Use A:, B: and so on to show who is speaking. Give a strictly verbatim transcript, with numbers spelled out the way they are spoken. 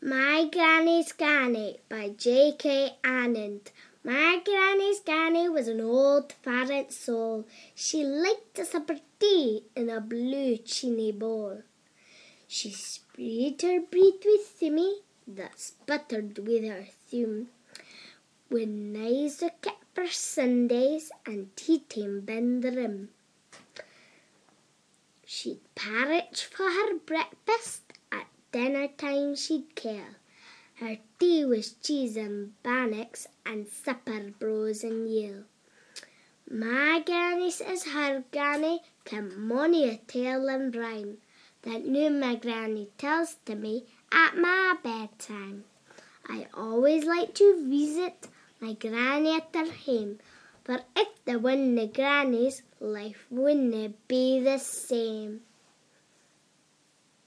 A: My Granny's Granny by J K Annand. My Granny's Granny was an old-fashioned soul. She liked to sip her tea in a blue china bowl. She spread her bread with thimmy that sputtered with her thumb. When knives were kept for Sundays and tea time ben the rim. She'd porridge for her breakfast, at dinner time she'd kale. Her tea was cheese and bannocks and supper brose and ale. My granny says her granny can mony a tale and rhyme that new my granny tells to me at my bedtime. I always like to visit my granny at her home, for if there weren't grannies, life wouldn't be the same.